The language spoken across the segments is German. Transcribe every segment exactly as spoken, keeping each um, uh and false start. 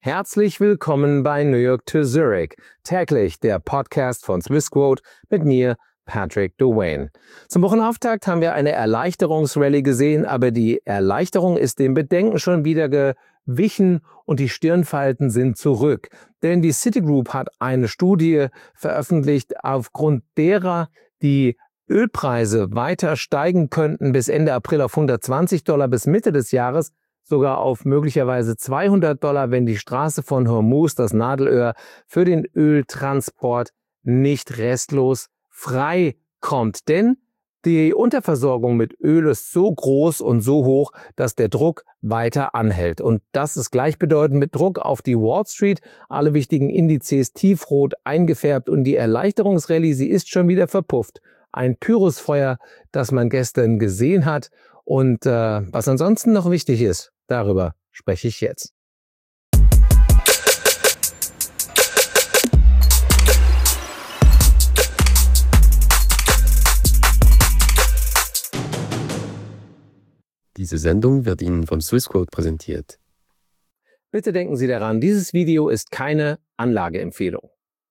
Herzlich willkommen bei New York to Zurich, täglich der Podcast von Swissquote mit mir, Patrick Dwayne. Zum Wochenauftakt haben wir eine Erleichterungsrallye gesehen, aber die Erleichterung ist dem Bedenken schon wieder gewichen und die Stirnfalten sind zurück. Denn die Citigroup hat eine Studie veröffentlicht, aufgrund derer die Ölpreise weiter steigen könnten bis Ende April auf hundertzwanzig Dollar, bis Mitte des Jahres sogar auf möglicherweise zweihundert Dollar, wenn die Straße von Hormuz, das Nadelöhr, für den Öltransport nicht restlos frei kommt. Denn die Unterversorgung mit Öl ist so groß und so hoch, dass der Druck weiter anhält. Und das ist gleichbedeutend mit Druck auf die Wall Street. Alle wichtigen Indizes tiefrot eingefärbt und die Erleichterungsrallye, sie ist schon wieder verpufft. Ein Pyrrhusfeuer, das man gestern gesehen hat. Und äh, was ansonsten noch wichtig ist, darüber spreche ich jetzt. Diese Sendung wird Ihnen von Swissquote präsentiert. Bitte denken Sie daran, dieses Video ist keine Anlageempfehlung.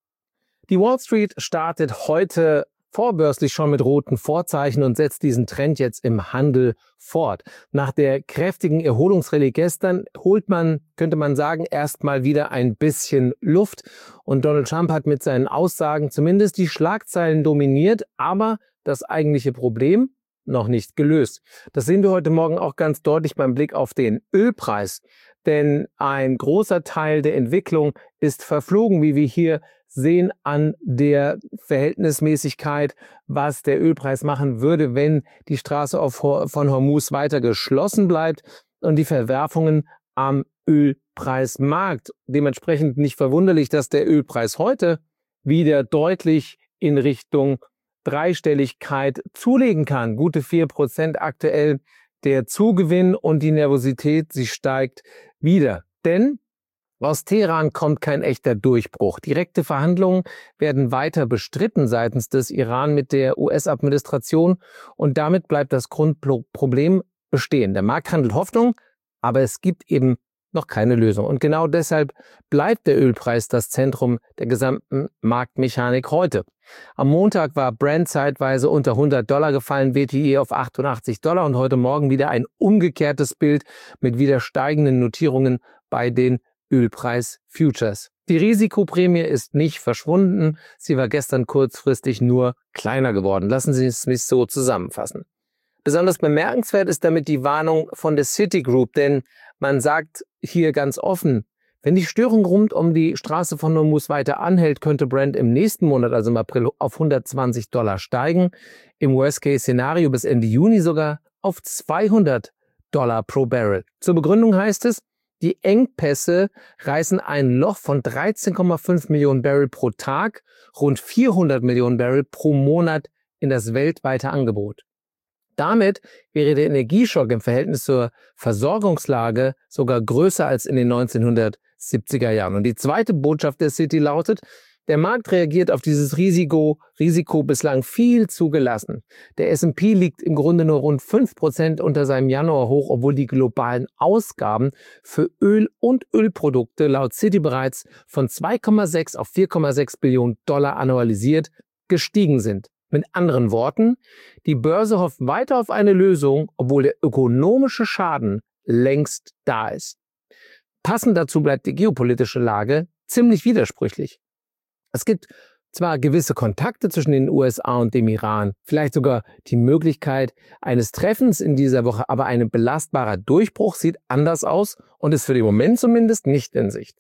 Die Wall Street startet heute vorbörslich schon mit roten Vorzeichen und setzt diesen Trend jetzt im Handel fort. Nach der kräftigen Erholungsrallye gestern holt man, könnte man sagen, erstmal wieder ein bisschen Luft. Und Donald Trump hat mit seinen Aussagen zumindest die Schlagzeilen dominiert, aber das eigentliche Problem noch nicht gelöst. Das sehen wir heute Morgen auch ganz deutlich beim Blick auf den Ölpreis. Denn ein großer Teil der Entwicklung ist verflogen, wie wir hier sehen an der Verhältnismäßigkeit, was der Ölpreis machen würde, wenn die Straße auf, von Hormuz weiter geschlossen bleibt und die Verwerfungen am Ölpreismarkt. Dementsprechend nicht verwunderlich, dass der Ölpreis heute wieder deutlich in Richtung Dreistelligkeit zulegen kann. Gute vier Prozent aktuell der Zugewinn und die Nervosität, sie steigt wieder. Denn aus Teheran kommt kein echter Durchbruch. Direkte Verhandlungen werden weiter bestritten seitens des Iran mit der U S-Administration und damit bleibt das Grundproblem bestehen. Der Markt handelt Hoffnung, aber es gibt eben noch keine Lösung. Und genau deshalb bleibt der Ölpreis das Zentrum der gesamten Marktmechanik heute. Am Montag war Brent zeitweise unter hundert Dollar gefallen, W T I auf achtundachtzig Dollar und heute Morgen wieder ein umgekehrtes Bild mit wieder steigenden Notierungen bei den Ölpreis-Futures. Die Risikoprämie ist nicht verschwunden, sie war gestern kurzfristig nur kleiner geworden. Lassen Sie es mich so zusammenfassen. Besonders bemerkenswert ist damit die Warnung von der Citigroup, denn man sagt hier ganz offen, wenn die Störung rund um die Straße von Hormuz weiter anhält, könnte Brent im nächsten Monat, also im April, auf hundertzwanzig Dollar steigen. Im Worst-Case-Szenario bis Ende Juni sogar auf zweihundert Dollar pro Barrel. Zur Begründung heißt es, die Engpässe reißen ein Loch von dreizehn Komma fünf Millionen Barrel pro Tag, rund vierhundert Millionen Barrel pro Monat in das weltweite Angebot. Damit wäre der Energieschock im Verhältnis zur Versorgungslage sogar größer als in den neunzehnhundertsiebziger Jahren. Und die zweite Botschaft der City lautet, der Markt reagiert auf dieses Risiko, Risiko bislang viel zu gelassen. Der S und P liegt im Grunde nur rund fünf Prozent unter seinem Januar-Hoch, obwohl die globalen Ausgaben für Öl und Ölprodukte laut Citi bereits von zwei Komma sechs auf vier Komma sechs Billionen Dollar annualisiert gestiegen sind. Mit anderen Worten, die Börse hofft weiter auf eine Lösung, obwohl der ökonomische Schaden längst da ist. Passend dazu bleibt die geopolitische Lage ziemlich widersprüchlich. Es gibt zwar gewisse Kontakte zwischen den U S A und dem Iran, vielleicht sogar die Möglichkeit eines Treffens in dieser Woche, aber ein belastbarer Durchbruch sieht anders aus und ist für den Moment zumindest nicht in Sicht.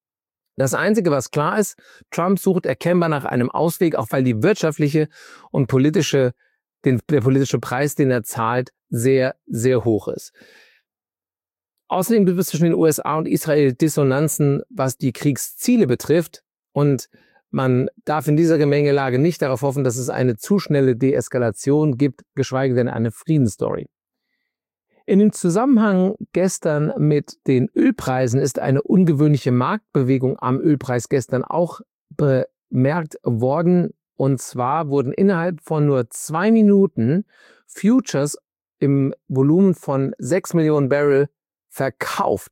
Das Einzige, was klar ist, Trump sucht erkennbar nach einem Ausweg, auch weil die wirtschaftliche und politische, den, der politische Preis, den er zahlt, sehr, sehr hoch ist. Außerdem gibt es zwischen den U S A und Israel Dissonanzen, was die Kriegsziele betrifft und man darf in dieser Gemengelage nicht darauf hoffen, dass es eine zu schnelle Deeskalation gibt, geschweige denn eine Friedensstory. In dem Zusammenhang gestern mit den Ölpreisen ist eine ungewöhnliche Marktbewegung am Ölpreis gestern auch bemerkt worden. Und zwar wurden innerhalb von nur zwei Minuten Futures im Volumen von sechs Millionen Barrel verkauft.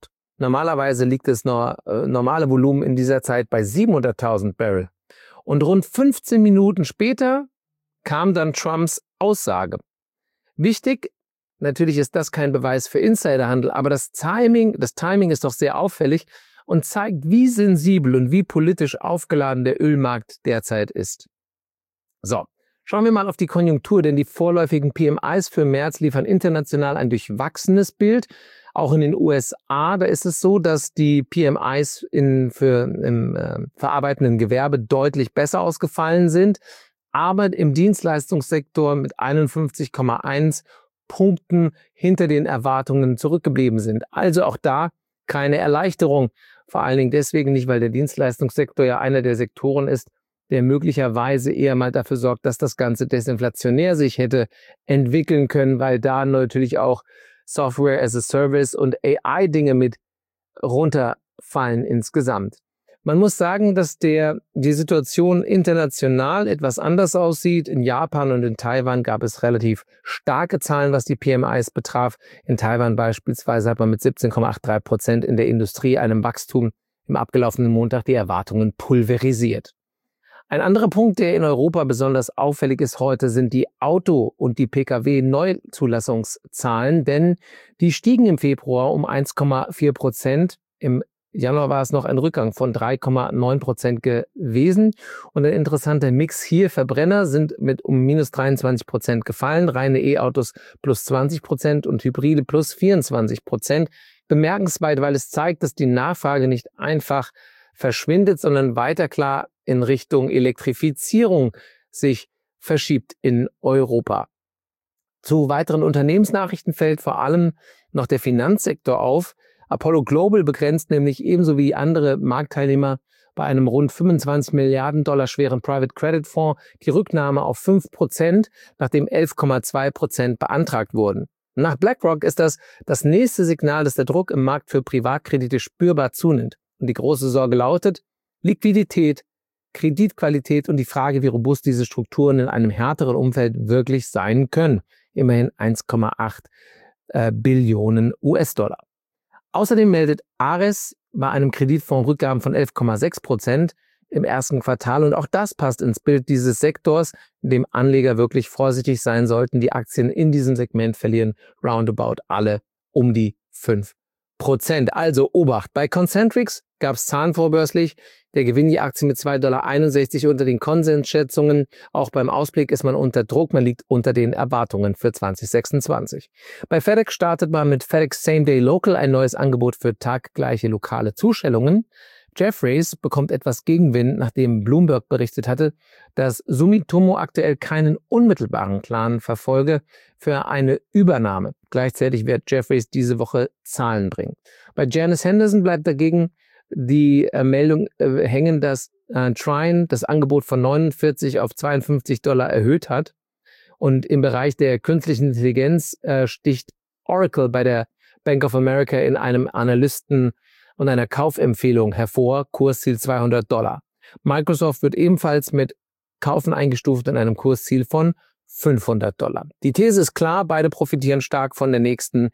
Normalerweise liegt das no, äh, normale Volumen in dieser Zeit bei siebenhunderttausend Barrel. Und rund fünfzehn Minuten später kam dann Trumps Aussage. Wichtig, natürlich ist das kein Beweis für Insiderhandel, aber das Timing, das Timing ist doch sehr auffällig und zeigt, wie sensibel und wie politisch aufgeladen der Ölmarkt derzeit ist. So, schauen wir mal auf die Konjunktur, denn die vorläufigen P M Is für März liefern international ein durchwachsenes Bild. Auch in den U S A, da ist es so, dass die P M Is in, für, im äh, verarbeitenden Gewerbe deutlich besser ausgefallen sind, aber im Dienstleistungssektor mit einundfünfzig Komma eins Punkten hinter den Erwartungen zurückgeblieben sind. Also auch da keine Erleichterung. Vor allen Dingen deswegen nicht, weil der Dienstleistungssektor ja einer der Sektoren ist, der möglicherweise eher mal dafür sorgt, dass das Ganze desinflationär sich hätte entwickeln können, weil da natürlich auch Software as a Service und A I-Dinge mit runterfallen insgesamt. Man muss sagen, dass der, die Situation international etwas anders aussieht. In Japan und in Taiwan gab es relativ starke Zahlen, was die P M Is betraf. In Taiwan beispielsweise hat man mit siebzehn Komma dreiundachtzig Prozent in der Industrie, einem Wachstum im abgelaufenen Montag, die Erwartungen pulverisiert. Ein anderer Punkt, der in Europa besonders auffällig ist heute, sind die Auto- und die P K W-Neuzulassungszahlen, denn die stiegen im Februar um eins Komma vier Prozent. Im Januar war es noch ein Rückgang von drei Komma neun Prozent gewesen. Und ein interessanter Mix hier, Verbrenner sind mit um minus dreiundzwanzig Prozent gefallen, reine E-Autos plus zwanzig Prozent und Hybride plus vierundzwanzig Prozent. Bemerkenswert, weil es zeigt, dass die Nachfrage nicht einfach verschwindet, sondern weiter klar in Richtung Elektrifizierung sich verschiebt in Europa. Zu weiteren Unternehmensnachrichten fällt vor allem noch der Finanzsektor auf. Apollo Global begrenzt nämlich ebenso wie andere Marktteilnehmer bei einem rund fünfundzwanzig Milliarden Dollar schweren Private Credit Fonds die Rücknahme auf fünf Prozent, nachdem elf Komma zwei Prozent beantragt wurden. Nach BlackRock ist das das nächste Signal, dass der Druck im Markt für Privatkredite spürbar zunimmt. Und die große Sorge lautet Liquidität, Kreditqualität und die Frage, wie robust diese Strukturen in einem härteren Umfeld wirklich sein können. Immerhin eins Komma acht äh, Billionen U S-Dollar. Außerdem meldet Ares bei einem Kreditfonds Rückgaben von elf Komma sechs Prozent im ersten Quartal. Und auch das passt ins Bild dieses Sektors, in dem Anleger wirklich vorsichtig sein sollten. Die Aktien in diesem Segment verlieren roundabout alle um die fünf Prozent. Also Obacht. Bei Concentrix gab es Zahlen vorbörslich. Der Gewinn je Aktie mit zwei Komma einundsechzig Dollar unter den Konsensschätzungen. Auch beim Ausblick ist man unter Druck. Man liegt unter den Erwartungen für zwanzig sechsundzwanzig. Bei FedEx startet man mit FedEx Same Day Local ein neues Angebot für taggleiche lokale Zustellungen. Jefferies bekommt etwas Gegenwind, nachdem Bloomberg berichtet hatte, dass Sumitomo aktuell keinen unmittelbaren Plan verfolge für eine Übernahme. Gleichzeitig wird Jefferies diese Woche Zahlen bringen. Bei Janus Henderson bleibt dagegen die äh, Meldung äh, hängen, dass äh, Trine das Angebot von neunundvierzig auf zweiundfünfzig Dollar erhöht hat. Und im Bereich der künstlichen Intelligenz äh, sticht Oracle bei der Bank of America in einem Analysten und einer Kaufempfehlung hervor, Kursziel zweihundert Dollar. Microsoft wird ebenfalls mit Kaufen eingestuft in einem Kursziel von fünfhundert Dollar. Die These ist klar, beide profitieren stark von der nächsten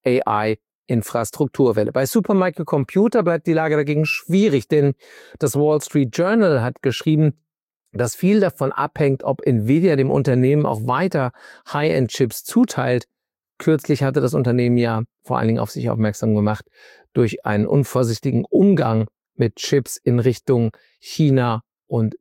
A I-Infrastrukturwelle. Bei Supermicro Computer bleibt die Lage dagegen schwierig, denn das Wall Street Journal hat geschrieben, dass viel davon abhängt, ob Nvidia dem Unternehmen auch weiter High-End-Chips zuteilt. Kürzlich hatte das Unternehmen ja vor allen Dingen auf sich aufmerksam gemacht durch einen unvorsichtigen Umgang mit Chips in Richtung China und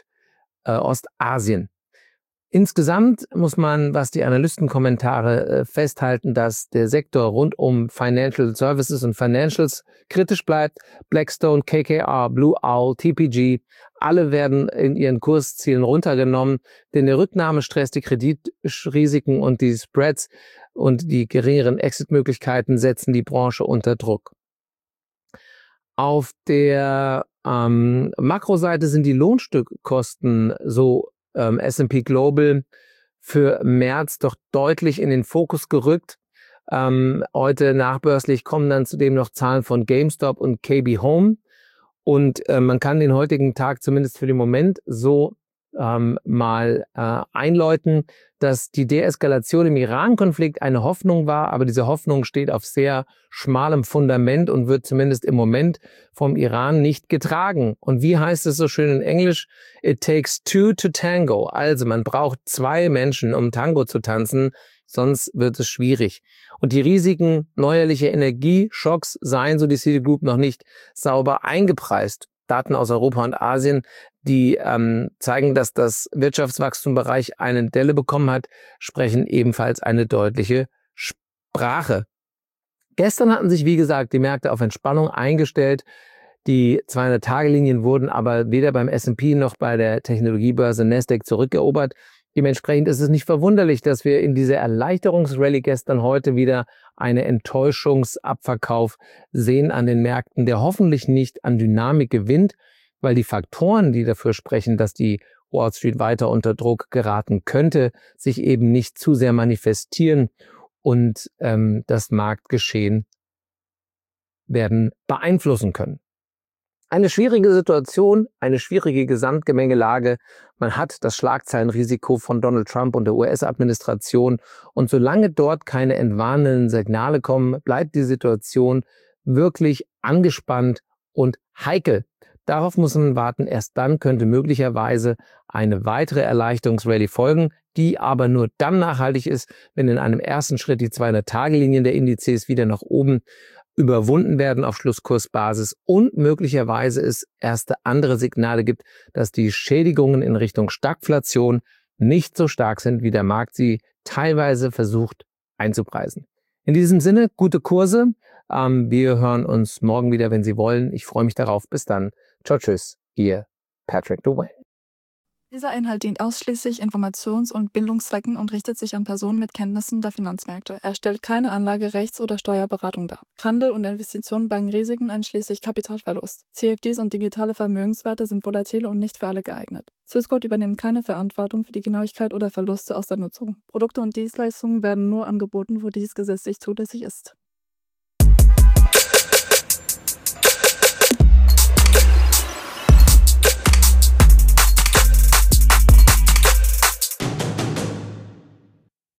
Südostasien. Insgesamt muss man, was die Analystenkommentare äh, festhalten, dass der Sektor rund um Financial Services und Financials kritisch bleibt. Blackstone, K K R, Blue Owl, T P G, alle werden in ihren Kurszielen runtergenommen, denn der Rücknahmestress, die Kreditrisiken und die Spreads und die geringeren Exitmöglichkeiten setzen die Branche unter Druck. Auf der ähm, Makroseite sind die Lohnstückkosten so ähm, S und P Global für März doch deutlich in den Fokus gerückt. Ähm, heute nachbörslich kommen dann zudem noch Zahlen von GameStop und K B Home. Und äh, man kann den heutigen Tag zumindest für den Moment so ähm, mal äh, einläuten, dass die Deeskalation im Iran-Konflikt eine Hoffnung war, aber diese Hoffnung steht auf sehr schmalem Fundament und wird zumindest im Moment vom Iran nicht getragen. Und wie heißt es so schön in Englisch? It takes two to tango. Also man braucht zwei Menschen, um Tango zu tanzen, sonst wird es schwierig. Und die Risiken neuerlicher Energieschocks seien, so die Citigroup, noch nicht sauber eingepreist. Daten aus Europa und Asien, die ähm, zeigen, dass das Wirtschaftswachstumsbereich eine Delle bekommen hat, sprechen ebenfalls eine deutliche Sprache. Gestern hatten sich, wie gesagt, die Märkte auf Entspannung eingestellt. Die zweihundert-Tage-Linien wurden aber weder beim S und P noch bei der Technologiebörse Nasdaq zurückerobert. Dementsprechend ist es nicht verwunderlich, dass wir in dieser Erleichterungsrallye gestern heute wieder einen Enttäuschungsabverkauf sehen an den Märkten, der hoffentlich nicht an Dynamik gewinnt, weil die Faktoren, die dafür sprechen, dass die Wall Street weiter unter Druck geraten könnte, sich eben nicht zu sehr manifestieren und ähm, das Marktgeschehen werden beeinflussen können. Eine schwierige Situation, eine schwierige Gesamtgemengelage. Man hat das Schlagzeilenrisiko von Donald Trump und der U S-Administration. Und solange dort keine entwarnenden Signale kommen, bleibt die Situation wirklich angespannt und heikel. Darauf muss man warten. Erst dann könnte möglicherweise eine weitere Erleichterungsrallye folgen, die aber nur dann nachhaltig ist, wenn in einem ersten Schritt die zweihundert-Tage-Linien der Indizes wieder nach oben überwunden werden auf Schlusskursbasis und möglicherweise es erste andere Signale gibt, dass die Schädigungen in Richtung Stagflation nicht so stark sind, wie der Markt sie teilweise versucht einzupreisen. In diesem Sinne, gute Kurse. Ähm, wir hören uns morgen wieder, wenn Sie wollen. Ich freue mich darauf. Bis dann. Ciao, tschüss. Ihr Patrick Dwayne. Dieser Inhalt dient ausschließlich Informations- und Bildungszwecken und richtet sich an Personen mit Kenntnissen der Finanzmärkte. Er stellt keine Anlage-, Rechts- oder Steuerberatung dar. Handel und Investitionen bergen Risiken einschließlich Kapitalverlust. C F Ds und digitale Vermögenswerte sind volatil und nicht für alle geeignet. Swissquote übernimmt keine Verantwortung für die Genauigkeit oder Verluste aus der Nutzung. Produkte und Dienstleistungen werden nur angeboten, wo dies gesetzlich zulässig ist.